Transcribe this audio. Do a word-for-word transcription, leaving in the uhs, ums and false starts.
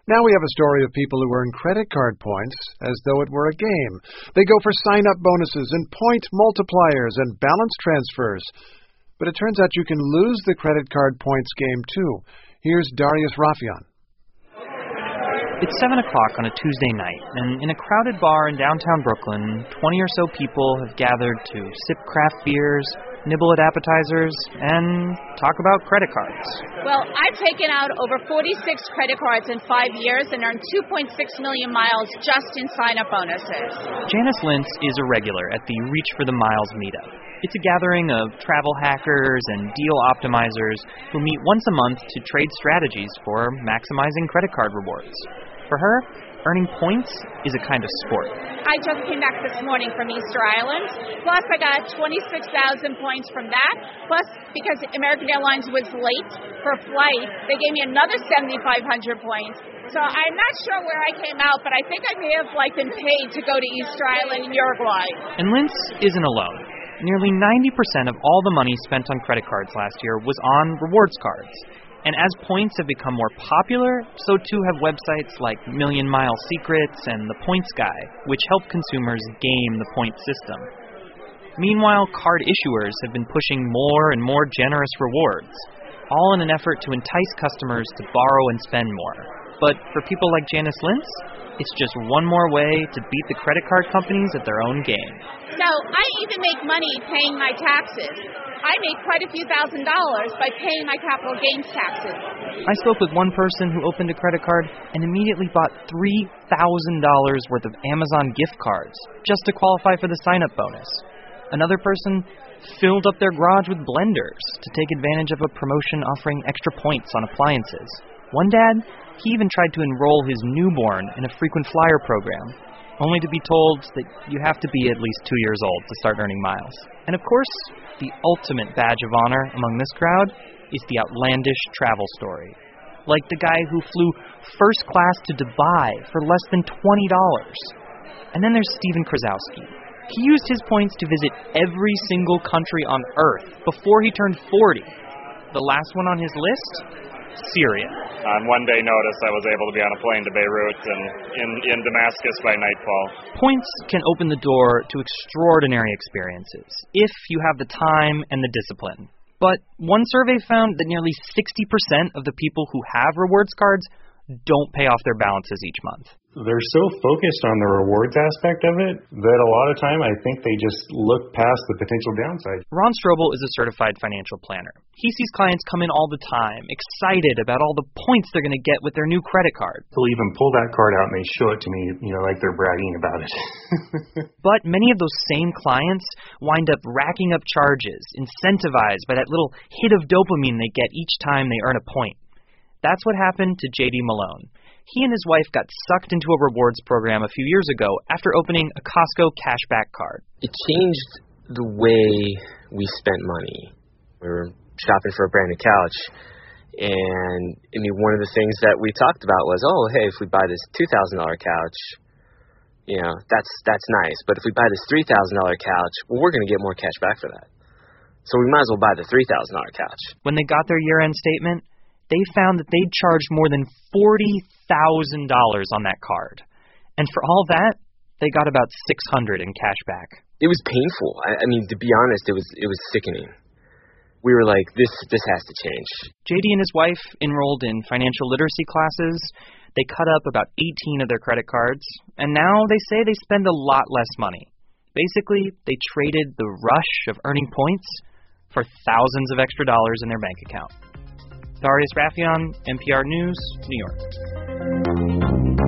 Now we have a story of people who earn credit card points as though it were a game. They go for sign-up bonuses and point multipliers and balance transfers. But it turns out you can lose the credit card points game, too. Here's Darius Rafieyan. It's seven o'clock on a Tuesday night, and in a crowded bar in downtown Brooklyn, twenty or so people have gathered to sip craft beers, nibble at appetizers, and talk about credit cards. Well, I've taken out over forty-six credit cards in five years and earned two point six million miles just in sign-up bonuses. Janice Lintz is a regular at the Reach for the Miles meetup. It's a gathering of travel hackers and deal optimizers who meet once a month to trade strategies for maximizing credit card rewards. For her, earning points is a kind of sport. I just came back this morning from Easter Island. Plus, I got twenty-six thousand points from that. Plus, because American Airlines was late for a flight, they gave me another seventy-five hundred points. So I'm not sure where I came out, but I think I may have like been paid to go to Easter Island in Uruguay. And Lintz isn't alone. Nearly ninety percent of all the money spent on credit cards last year was on rewards cards. And as points have become more popular, so too have websites like Million Mile Secrets and The Points Guy, which help consumers game the point system. Meanwhile, card issuers have been pushing more and more generous rewards, all in an effort to entice customers to borrow and spend more. But for people like Janice Lintz, it's just one more way to beat the credit card companies at their own game. So I even make money paying my taxes. I make quite a few thousand dollars by paying my capital gains taxes. I spoke with one person who opened a credit card and immediately bought three thousand dollars worth of Amazon gift cards just to qualify for the sign-up bonus. Another person filled up their garage with blenders to take advantage of a promotion offering extra points on appliances. One dad, he even tried to enroll his newborn in a frequent flyer program, only to be told that you have to be at least two years old to start earning miles. And of course, the ultimate badge of honor among this crowd is the outlandish travel story. Like the guy who flew first class to Dubai for less than twenty dollars. And then there's Stephen Krasowski. He used his points to visit every single country on Earth before he turned forty. The last one on his list? Syria. On one day notice, I was able to be on a plane to Beirut and in, in Damascus by nightfall. Points can open the door to extraordinary experiences, if you have the time and the discipline. But one survey found that nearly sixty percent of the people who have rewards cards don't pay off their balances each month. They're so focused on the rewards aspect of it that a lot of time I think they just look past the potential downside. Ron Strobel is a certified financial planner. He sees clients come in all the time, excited about all the points they're going to get with their new credit card. They'll even pull that card out and they show it to me, you know, like they're bragging about it. But many of those same clients wind up racking up charges, incentivized by that little hit of dopamine they get each time they earn a point. That's what happened to J D Malone. He and his wife got sucked into a rewards program a few years ago after opening a Costco cashback card. It changed the way we spent money. We were shopping for a brand new couch, and I mean, one of the things that we talked about was, oh, hey, if we buy this two thousand dollars couch, you know, that's that's nice. But if we buy this three thousand dollars couch, well, we're going to get more cash back for that. So we might as well buy the three thousand dollars couch. When they got their year-end statement, they found that they'd charged more than forty thousand dollars on that card. And for all that, they got about six hundred dollars in cash back. It was painful. I, I mean, to be honest, it was it was sickening. We were like, this this has to change. J D and his wife enrolled in financial literacy classes. They cut up about eighteen of their credit cards. And now they say they spend a lot less money. Basically, they traded the rush of earning points for thousands of extra dollars in their bank account. Darius Rafieyan, N P R News, New York.